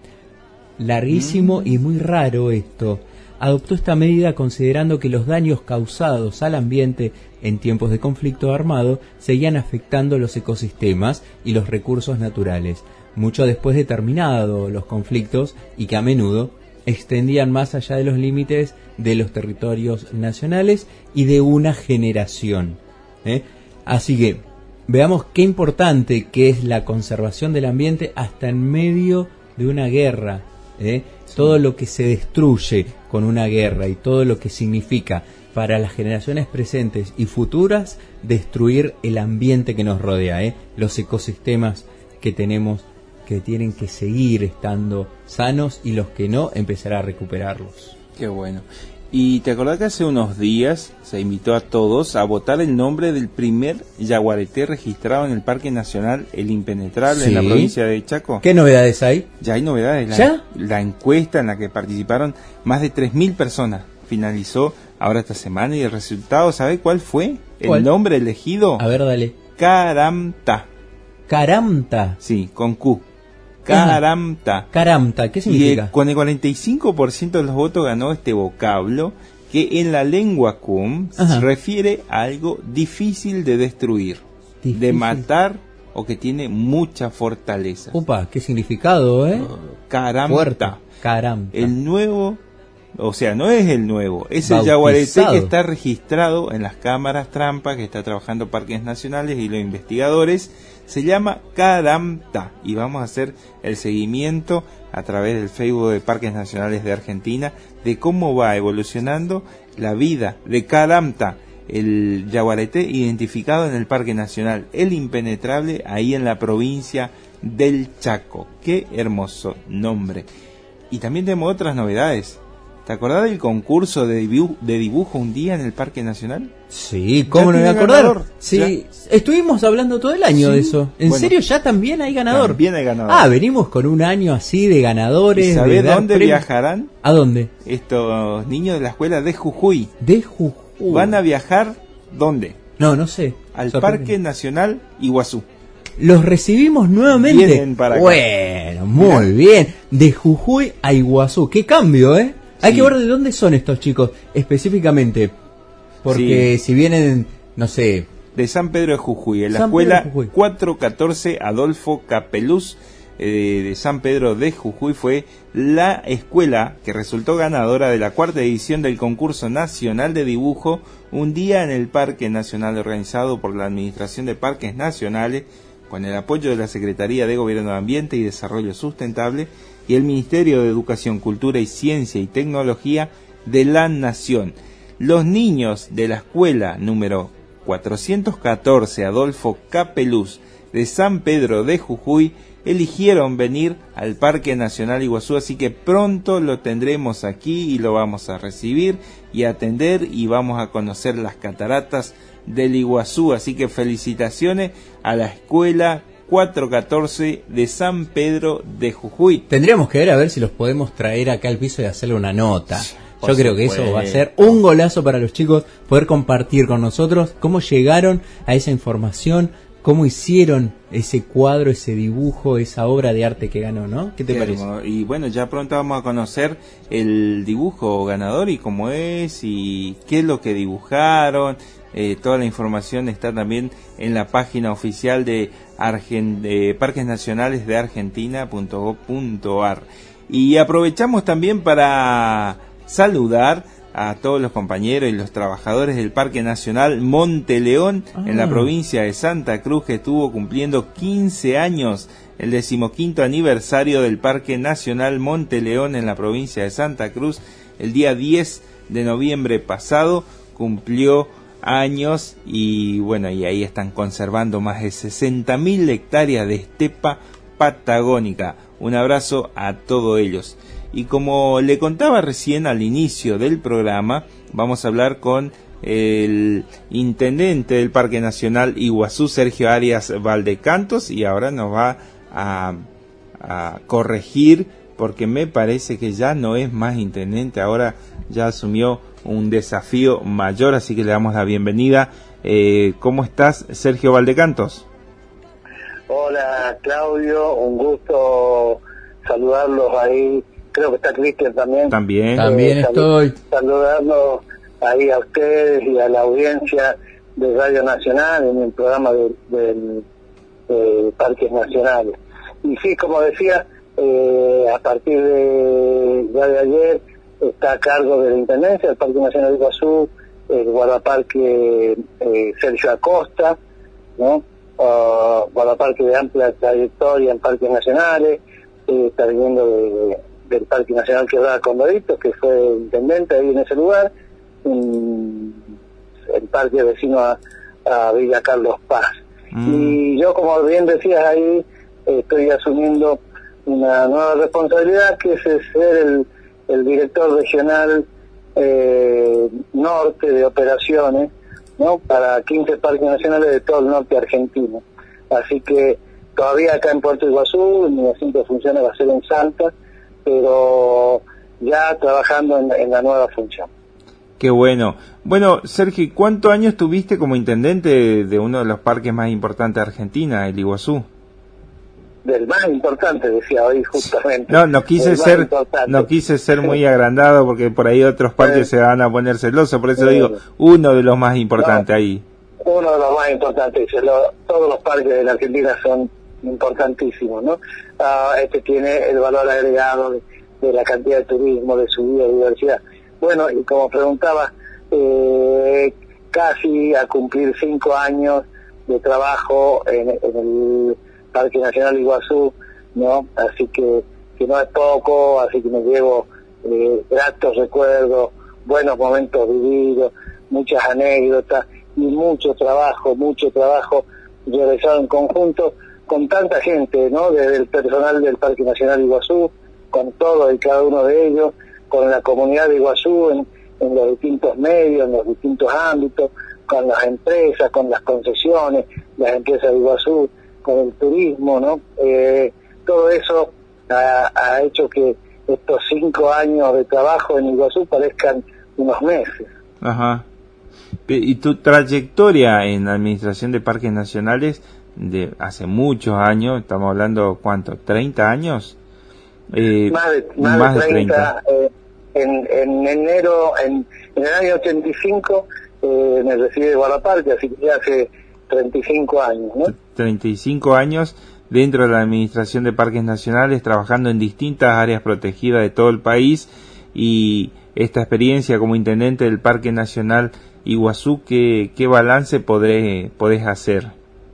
Larguísimo Mm. y muy raro esto. Adoptó esta medida considerando que los daños causados al ambiente en tiempos de conflicto armado seguían afectando los ecosistemas y los recursos naturales, mucho después de terminados los conflictos y que a menudo extendían más allá de los límites de los territorios nacionales y de una generación. ¿eh? Así que veamos qué importante que es la conservación del ambiente hasta en medio de una guerra. ¿eh? Todo lo que se destruye con una guerra y todo lo que significa para las generaciones presentes y futuras destruir el ambiente que nos rodea, ¿eh? los ecosistemas que tenemos, que tienen que seguir estando sanos, y los que no, empezar a recuperarlos. Qué bueno. Y te acordás que hace unos días se invitó a todos a votar el nombre del primer yaguareté registrado en el Parque Nacional El Impenetrable, Sí. en la provincia de Chaco. ¿Qué novedades hay? Ya hay novedades. La, ¿Ya? la encuesta en la que participaron más de tres mil personas finalizó ahora esta semana, y el resultado, ¿sabe cuál fue? ¿Cuál? El nombre elegido, A ver, dale. Caramta. Caramta. Sí, con Q. Caramta. Caramta, ¿qué significa? Y eh, con el cuarenta y cinco por ciento de los votos ganó este vocablo que en la lengua Qum se refiere a algo difícil de destruir, difícil. de matar o que tiene mucha fortaleza. Opa, qué significado, ¿eh? Caramta. Caramta. El nuevo, o sea, no es el nuevo, es el yaguareté que está registrado en las cámaras trampa que está trabajando Parques Nacionales y los investigadores. Se llama Caramta y vamos a hacer el seguimiento a través del Facebook de Parques Nacionales de Argentina de cómo va evolucionando la vida de Caramta, el yaguareté identificado en el Parque Nacional El Impenetrable, ahí en la provincia del Chaco. Qué hermoso nombre. Y también tenemos otras novedades. ¿Te acordás del concurso de dibujo, de dibujo un día en el Parque Nacional? Sí, ¿cómo no me voy a acordar? Ganador. Sí, ¿Ya? Estuvimos hablando todo el año ¿Sí? de eso. ¿En bueno, serio ya también hay ganador? También hay ganador. Ah, venimos con un año así de ganadores. ¿Y sabés de dar dónde premios? viajarán? ¿A dónde? Estos niños de la escuela de Jujuy. De Jujuy. ¿Van a viajar dónde? No, no sé. Al Sorprende. Parque Nacional Iguazú. Los recibimos nuevamente. Vienen para acá. Bueno, muy Mirá. bien. De Jujuy a Iguazú. Qué cambio, ¿eh? Hay sí. que ver de dónde son estos chicos específicamente. Porque sí. si vienen, no sé... De San Pedro de Jujuy, en la San escuela Jujuy. cuatrocientos catorce Adolfo Capeluz eh, de San Pedro de Jujuy fue la escuela que resultó ganadora de la cuarta edición del concurso nacional de dibujo Un día en el Parque Nacional, organizado por la Administración de Parques Nacionales con el apoyo de la Secretaría de Gobierno de Ambiente y Desarrollo Sustentable y el Ministerio de Educación, Cultura y Ciencia y Tecnología de la Nación. Los niños de la escuela número cuatrocientos catorce Adolfo Capeluz de San Pedro de Jujuy eligieron venir al Parque Nacional Iguazú, así que pronto lo tendremos aquí y lo vamos a recibir y atender y vamos a conocer las cataratas del Iguazú, así que felicitaciones a la escuela cuatrocientos catorce de San Pedro de Jujuy. Tendríamos que ver a ver si los podemos traer acá al piso y hacerle una nota. Yo Por creo que eso va a ser un golazo para los chicos, poder compartir con nosotros cómo llegaron a esa información, cómo hicieron ese cuadro, ese dibujo, esa obra de arte que ganó, ¿no? ¿Qué te Qué parece? hermoso. Y bueno, ya pronto vamos a conocer el dibujo ganador y cómo es y qué es lo que dibujaron. Eh, toda la información está también en la página oficial de, Argen- de Parques Nacionales de Argentina punto gov punto ar. Y aprovechamos también para saludar a todos los compañeros y los trabajadores del Parque Nacional Monte León ah. en la provincia de Santa Cruz, que estuvo cumpliendo quince años, el decimoquinto aniversario del Parque Nacional Monte León en la provincia de Santa Cruz. El día diez de noviembre pasado cumplió años y bueno, y ahí están conservando más de sesenta mil hectáreas de estepa patagónica. Un abrazo a todos ellos. Y como le contaba recién al inicio del programa, vamos a hablar con el intendente del Parque Nacional Iguazú, Sergio Arias Valdecantos, y ahora nos va a, a corregir porque me parece que ya no es más intendente, ahora ya asumió un desafío mayor, así que le damos la bienvenida. Eh, ¿Cómo estás, Sergio Valdecantos? Hola, Claudio, un gusto saludarlos ahí. Creo que está Cristian también. También. También eh, estoy. Saludando ahí a ustedes y a la audiencia de Radio Nacional en el programa del de, de Parques Nacionales. Y sí, como decía, eh, a partir de, ya de ayer está a cargo de la Intendencia del Parque Nacional de Iguazú el guardaparque eh, Sergio Acosta, ¿no? Uh, guardaparque de amplia trayectoria en parques nacionales, eh, está viniendo de, de, del Parque Nacional Quebrada Condoritos, que fue intendente ahí en ese lugar, en el parque vecino a, a Villa Carlos Paz. Mm. Y yo, como bien decías ahí, eh, estoy asumiendo una nueva responsabilidad, que es ser el, el director regional eh, norte de operaciones, ¿no? Para quince parques nacionales de todo el norte argentino. Así que todavía acá en Puerto Iguazú, mi asiento de funciones va a ser en Salta, pero ya trabajando en, en la nueva función. Qué bueno. Bueno, Sergio, ¿cuántos años tuviste como intendente de uno de los parques más importantes de Argentina, el Iguazú? del más importante, decía hoy justamente. No, no quise ser, no quise ser muy agrandado porque por ahí otros parques se van a poner celosos, por eso digo, uno de los más importantes no, ahí. Uno de los más importantes, lo, todos los parques de la Argentina son importantísimos, ¿no? Uh, este tiene el valor agregado de, de la cantidad de turismo, de su biodiversidad. Bueno, y como preguntaba, eh, casi a cumplir cinco años de trabajo en, en el Parque Nacional Iguazú, ¿no? Así que, que no es poco, así que me llevo eh, gratos recuerdos, buenos momentos vividos, muchas anécdotas y mucho trabajo, mucho trabajo realizado en conjunto con tanta gente, ¿no? Desde el personal del Parque Nacional Iguazú, con todos y cada uno de ellos, con la comunidad de Iguazú en, en los distintos medios, en los distintos ámbitos, con las empresas, con las concesiones, las empresas de Iguazú, con el turismo, ¿no? Eh, todo eso ha, ha hecho que estos cinco años de trabajo en Iguazú parezcan unos meses. Ajá. Y tu trayectoria en la administración de parques nacionales de hace muchos años, estamos hablando, ¿cuánto? ¿treinta años? Eh, más de, más más de treinta. Eh, en, en enero, en, en el año ochenta y cinco, eh, me recibí de Guardaparque, así que ya hace treinta y cinco años, ¿no? treinta y cinco años dentro de la Administración de Parques Nacionales, trabajando en distintas áreas protegidas de todo el país, y esta experiencia como intendente del Parque Nacional Iguazú, ¿qué, qué balance podré, podés hacer?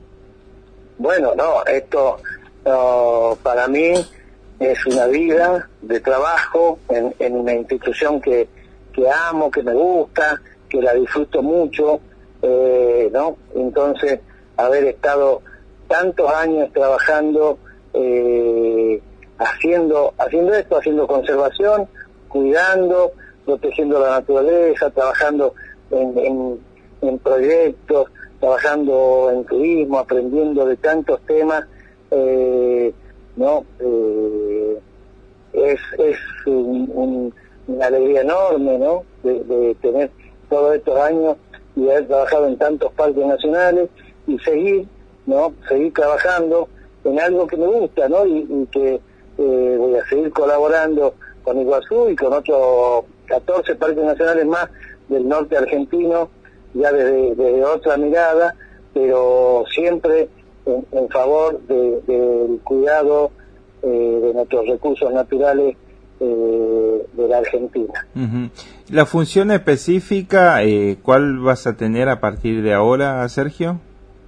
Bueno, no, esto no, para mí es una vida de trabajo en, en una institución que, que amo, que me gusta, que la disfruto mucho, eh, ¿no? Entonces, haber estado tantos años trabajando, eh, haciendo, haciendo esto, haciendo conservación, cuidando, protegiendo la naturaleza, trabajando en, en, en proyectos, trabajando en turismo, aprendiendo de tantos temas, eh, ¿no? Eh, es es un, un, una alegría enorme, ¿no? De, de tener todos estos años y haber trabajado en tantos parques nacionales y seguir, ¿no? Seguir trabajando en algo que me gusta, ¿no? Y, y que eh, voy a seguir colaborando con Iguazú y con otros catorce parques nacionales más del norte argentino, ya desde, desde otra mirada, pero siempre en, en favor de, del cuidado eh, de nuestros recursos naturales eh, de la Argentina. Uh-huh. La función específica, eh, ¿cuál vas a tener a partir de ahora, Sergio?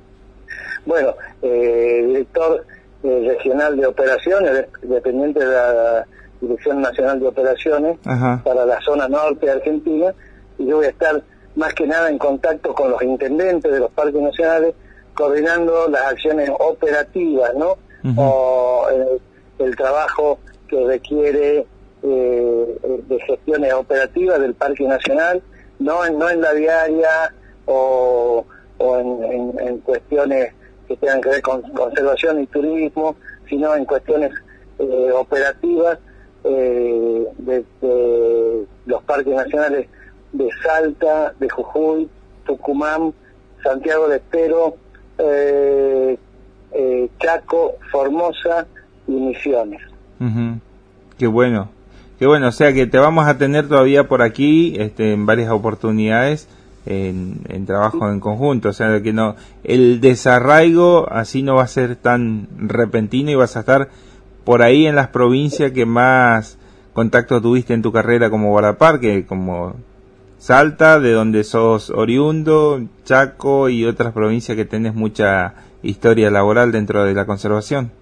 Bueno, eh, director eh, regional de operaciones, dependiente de la Dirección Nacional de Operaciones, uh-huh, para la zona norte de Argentina, y yo voy a estar más que nada en contacto con los intendentes de los parques nacionales, coordinando las acciones operativas, ¿no? Uh-huh. O el, el trabajo que requiere eh, de gestiones operativas del Parque Nacional, no en, no en la diaria o, o en, en, en cuestiones que tengan que ver con conservación y turismo, sino en cuestiones eh, operativas eh, de, de los parques nacionales de Salta, de Jujuy, Tucumán, Santiago del Estero, eh, eh, Chaco, Formosa y Misiones. Uh-huh. Qué bueno, qué bueno, o sea que te vamos a tener todavía por aquí este, en varias oportunidades en, en trabajo en conjunto, o sea que no, el desarraigo así no va a ser tan repentino y vas a estar por ahí en las provincias que más contacto tuviste en tu carrera como guardaparque, como Salta, de donde sos oriundo, Chaco y otras provincias que tenés mucha historia laboral dentro de la conservación.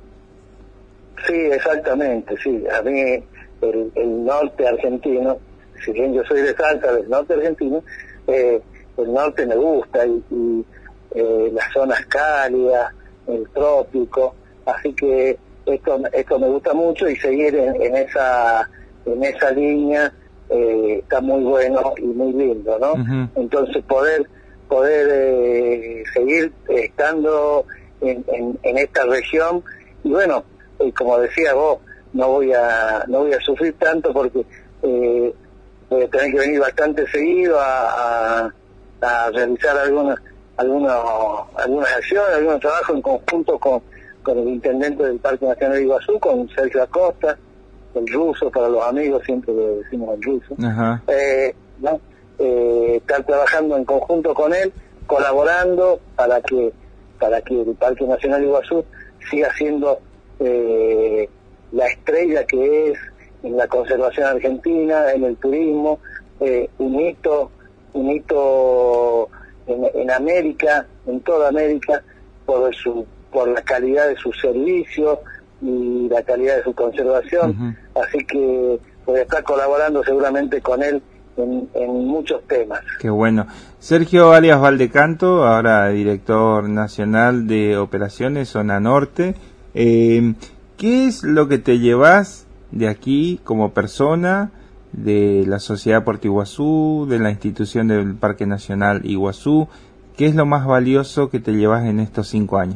Sí, exactamente, sí. A mí el, el norte argentino, si bien yo soy de Salta, del norte argentino, eh, el norte me gusta y, y eh, las zonas cálidas, el trópico, así que esto esto me gusta mucho y seguir en, en esa en esa línea eh, está muy bueno y muy lindo, ¿no? Uh-huh. Entonces poder poder eh, seguir estando en, en, en esta región y bueno, y como decía vos, no voy a no voy a sufrir tanto porque eh, voy a tener que venir bastante seguido a, a, a realizar algunas algunas algunas acciones, algunos trabajos en conjunto con con el intendente del Parque Nacional de Iguazú, con Sergio Acosta, el ruso, para los amigos siempre le decimos el ruso. Ajá. Eh, ¿no? eh, estar trabajando en conjunto con él, colaborando para que para que el Parque Nacional de Iguazú siga siendo eh, la estrella que es en la conservación argentina, en el turismo, eh, un hito, un hito en, en América, en toda América, por su por la calidad de sus servicios y la calidad de su conservación. Uh-huh. Así que voy a estar colaborando seguramente con él en, en muchos temas. Qué bueno. Sergio alias Valdecanto, ahora director nacional de operaciones Zona Norte. Eh, ¿Qué es lo que te llevas de aquí como persona, de la Sociedad Puerto Iguazú, de la institución del Parque Nacional Iguazú? ¿Qué es lo más valioso que te llevas en estos cinco años?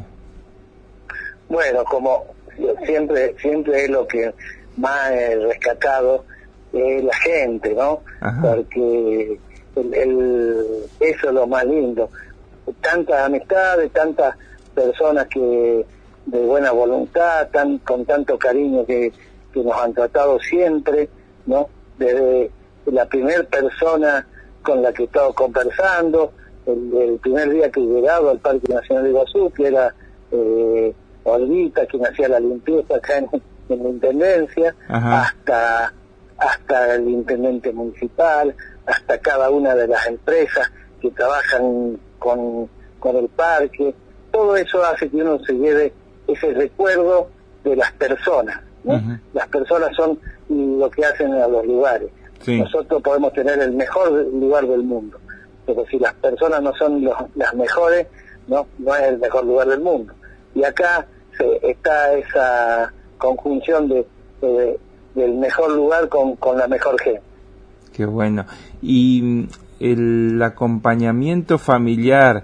Bueno, como siempre siempre es lo que más he rescatado, es la gente, ¿no? Ajá. Porque el, el, eso es lo más lindo. Tantas amistades, tantas personas que de buena voluntad, tan con tanto cariño que, que nos han tratado siempre, ¿no? Desde la primera persona con la que he estado conversando, el, el primer día que he llegado al Parque Nacional de Iguazú, que era eh, Olvita, quien hacía la limpieza acá en, en la Intendencia, Ajá. hasta hasta el intendente municipal, hasta cada una de las empresas que trabajan con, con el parque. Todo eso hace que uno se lleve ese recuerdo de las personas, ¿no? Uh-huh. Las personas son lo que hacen a los lugares. Sí. Nosotros podemos tener el mejor lugar del mundo, pero si las personas no son los, las mejores, no no es el mejor lugar del mundo. Y acá se, está esa conjunción de, de del mejor lugar con, con la mejor gente. Qué bueno. Y el acompañamiento familiar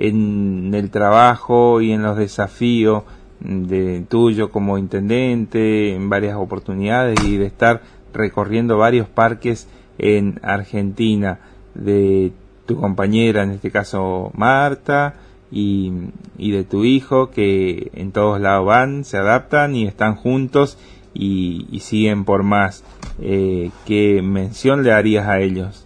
en el trabajo y en los desafíos de tuyo como intendente en varias oportunidades y de estar recorriendo varios parques en Argentina, de tu compañera, en este caso Marta, y, y de tu hijo, que en todos lados van, se adaptan y están juntos y, y siguen por más. Eh, ¿qué mención le harías a ellos?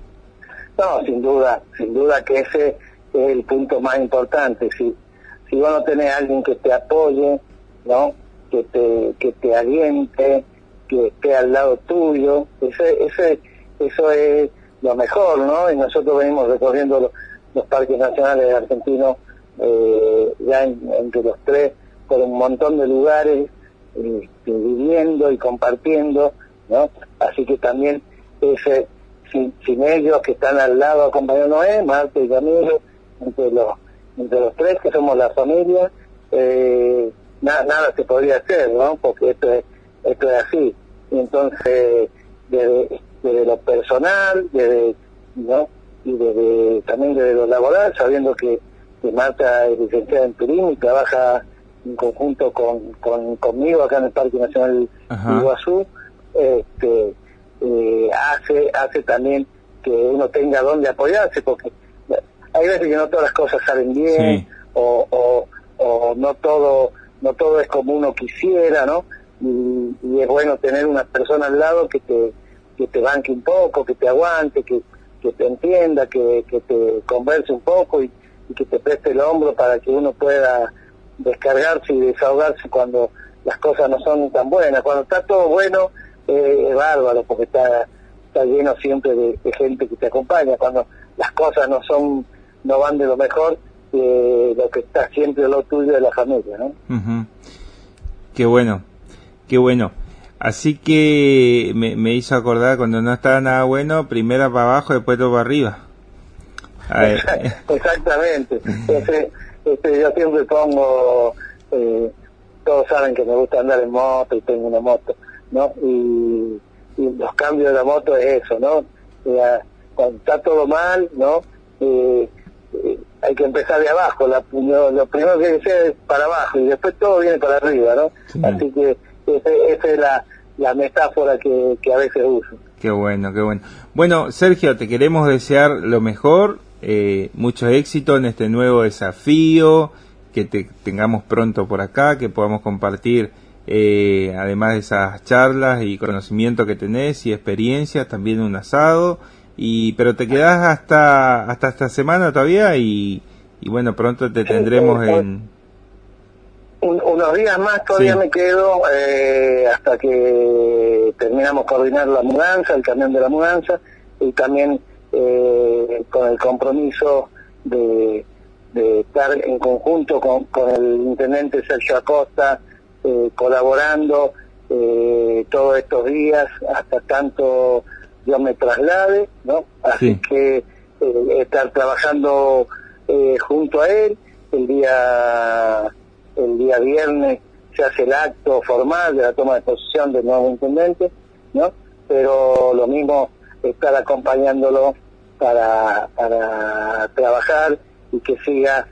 No, sin duda, sin duda que ese es el punto más importante. Si, si vos no tenés a alguien que te apoye, ¿no? Que te, que te aliente, que esté al lado tuyo, ese, ese, eso es lo mejor, ¿no? Y nosotros venimos recorriendo los, los parques nacionales argentinos, eh, ya en, entre los tres, por un montón de lugares, eh, viviendo y compartiendo, ¿no? Así que también ese, sin, sin ellos que están al lado acompañándonos, eh, Marta y Camilo, entre los, entre los tres que somos la familia, eh, nada, nada se podría hacer, ¿no? Porque esto es, esto es así. Y entonces, desde, desde lo personal, desde, ¿no? Y desde, también desde lo laboral, sabiendo que, que Marta es licenciada en turismo y trabaja en conjunto con, con conmigo acá en el Parque Nacional de Iguazú, este, eh, hace hace también que uno tenga dónde apoyarse, porque hay veces que no todas las cosas salen bien, sí. o, o, o no todo no todo es como uno quisiera, ¿no? Y, y es bueno tener una persona al lado que te que te banque un poco, que te aguante, que, que te entienda, que, que te converse un poco y, y que te preste el hombro para que uno pueda descargarse y desahogarse cuando las cosas no son tan buenas. Cuando está todo bueno, eh, es bárbaro, porque está está lleno siempre de, de gente que te acompaña. Cuando las cosas no son no van de lo mejor, eh, lo que está siempre lo tuyo de la familia, ¿no? Uh-huh. Qué bueno, qué bueno. Así que me, me hizo acordar cuando no estaba nada bueno, primero para abajo, después todo para arriba. Exactamente. Ese, ese, yo siempre pongo, eh, todos saben que me gusta andar en moto y tengo una moto, ¿no? Y, y los cambios de la moto es eso, ¿no? Eh, cuando está todo mal, ¿no? Eh, eh, hay que empezar de abajo. La, lo, lo primero que hay que hacer es para abajo y después todo viene para arriba, ¿no? Sí. Así que ese, esa es la, la metáfora que, que a veces uso. Qué bueno, qué bueno. Bueno, Sergio, te queremos desear lo mejor, eh, mucho éxito en este nuevo desafío que te tengamos pronto por acá, que podamos compartir, eh, además de esas charlas y conocimiento que tenés y experiencias, también un asado, y pero te quedás hasta hasta esta semana todavía y, y bueno, pronto te tendremos en... Un, unos días más todavía sí. Me quedo eh, hasta que terminamos coordinar la mudanza, el camión de la mudanza, y también eh, con el compromiso de, de estar en conjunto con, con el intendente Sergio Acosta, eh, colaborando eh, todos estos días hasta tanto yo me traslade, ¿no? Así sí. que eh, estar trabajando eh, junto a él. El día el día viernes se hace el acto formal de la toma de posesión del nuevo intendente, ¿no? Pero lo mismo estar acompañándolo para para trabajar y que siga.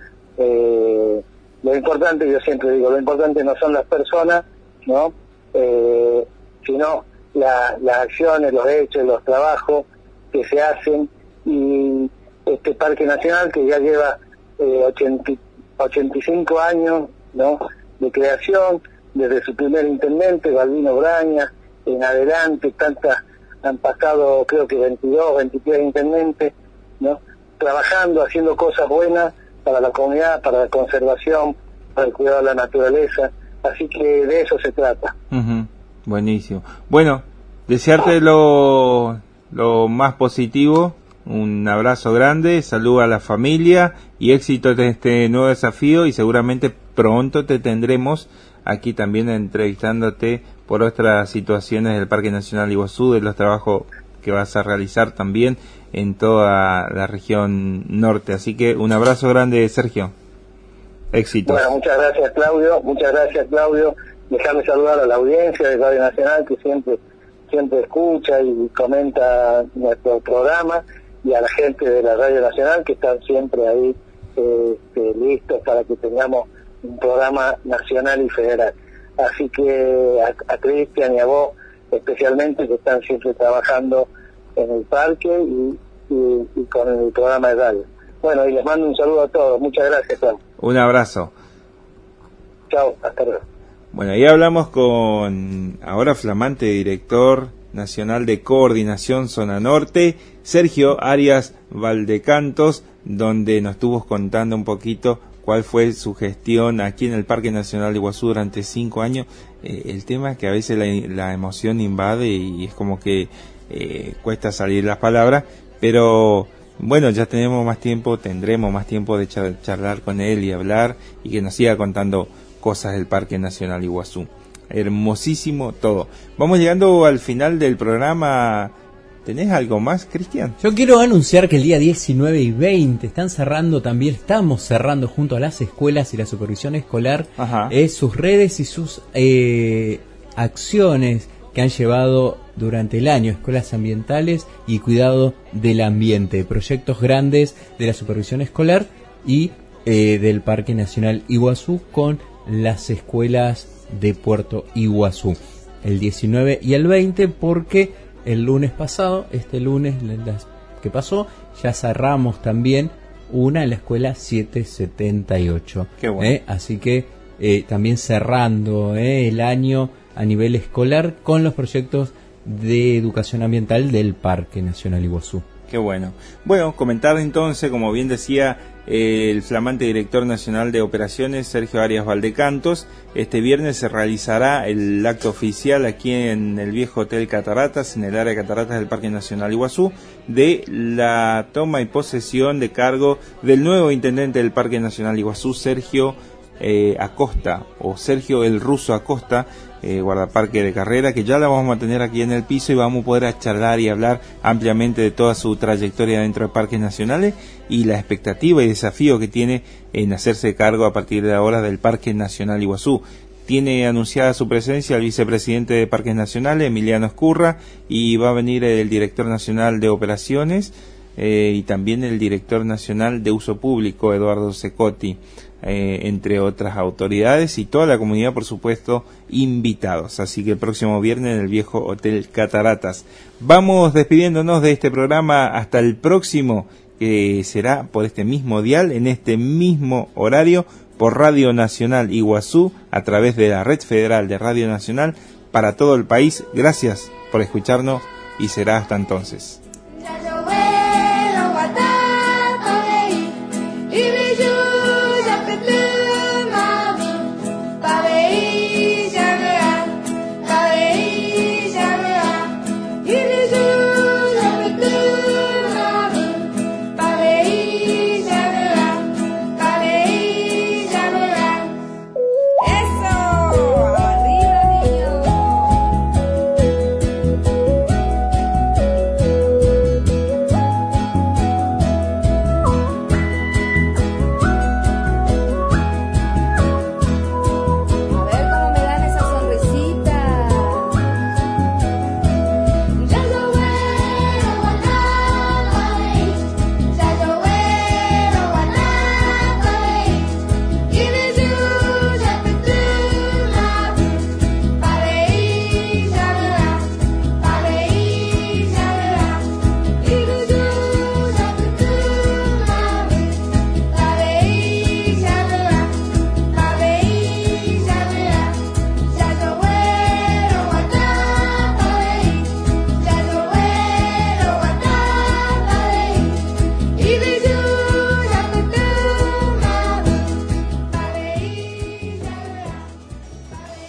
Eh, lo importante, yo siempre digo, lo importante no son las personas, ¿no? Eh, sino la, las acciones, los hechos, los trabajos que se hacen, y este Parque Nacional que ya lleva eh, ochenta, ochenta y cinco años, ¿no? De creación, desde su primer intendente, Balbino Braña, en adelante, tantas, han pasado creo que veintidós, veintitrés intendentes, ¿no? Trabajando, haciendo cosas buenas para la comunidad, para la conservación, para el cuidado de la naturaleza, así que de eso se trata. Uh-huh. Buenísimo. Bueno, desearte lo, lo más positivo, un abrazo grande, saludo a la familia y éxito en este nuevo desafío, y seguramente pronto te tendremos aquí también entrevistándote por otras situaciones del Parque Nacional Iguazú, de los trabajos que vas a realizar también en toda la región norte. Así que un abrazo grande, Sergio. Éxitos. Bueno, muchas gracias, Claudio. Muchas gracias, Claudio. Dejarme saludar a la audiencia de Radio Nacional que siempre siempre escucha y comenta nuestro programa, y a la gente de la Radio Nacional que están siempre ahí eh, eh, listos para que tengamos un programa nacional y federal. Así que a, a Cristian y a vos especialmente, que están siempre trabajando en el parque y, y, y con el programa de radio. Bueno, y les mando un saludo a todos. Muchas gracias, Juan. Un abrazo. Chao, hasta luego. Bueno, ahí hablamos con ahora flamante director nacional de coordinación Zona Norte, Sergio Arias Valdecantos, donde nos estuvo contando un poquito cuál fue su gestión aquí en el Parque Nacional de Iguazú durante cinco años. Eh, el tema es que a veces la, la emoción invade y es como que eh, cuesta salir las palabras, pero bueno, ya tenemos más tiempo, tendremos más tiempo de char- charlar con él y hablar, y que nos siga contando cosas del Parque Nacional Iguazú. Hermosísimo todo. Vamos llegando al final del programa. ¿Tenés algo más, Cristian? Yo quiero anunciar que el día diecinueve y veinte están cerrando también, estamos cerrando junto a las escuelas y la supervisión escolar eh, sus redes y sus eh, acciones que han llevado durante el año, escuelas ambientales y cuidado del ambiente, proyectos grandes de la supervisión escolar y eh, del Parque Nacional Iguazú con las escuelas de Puerto Iguazú, el diecinueve y el veinte, porque el lunes pasado, este lunes que pasó, ya cerramos también una en la escuela setecientos setenta y ocho. Qué bueno. ¿eh? Así que eh, también cerrando eh, el año a nivel escolar con los proyectos de educación ambiental del Parque Nacional Iguazú. Qué bueno. Bueno, comentar entonces, como bien decía eh, el flamante director nacional de operaciones, Sergio Arias Valdecantos, este viernes se realizará el acto oficial aquí en el viejo Hotel Cataratas, en el área de Cataratas del Parque Nacional Iguazú, de la toma y posesión de cargo del nuevo intendente del Parque Nacional Iguazú, Sergio eh, Acosta, o Sergio el Ruso Acosta, Eh, guardaparque de carrera, que ya la vamos a tener aquí en el piso y vamos a poder charlar y hablar ampliamente de toda su trayectoria dentro de parques nacionales y la expectativa y desafío que tiene en hacerse cargo a partir de ahora del Parque Nacional Iguazú. Tiene anunciada su presencia el vicepresidente de Parques Nacionales, Emiliano Escurra, y va a venir el director nacional de operaciones eh, y también el director nacional de uso público, Eduardo Secotti. Eh, entre otras autoridades y toda la comunidad, por supuesto, invitados. Así que el próximo viernes en el viejo Hotel Cataratas. Vamos despidiéndonos de este programa hasta el próximo, que será por este mismo dial, en este mismo horario, por Radio Nacional Iguazú a través de la Red Federal de Radio Nacional para todo el país. Gracias por escucharnos y será hasta entonces.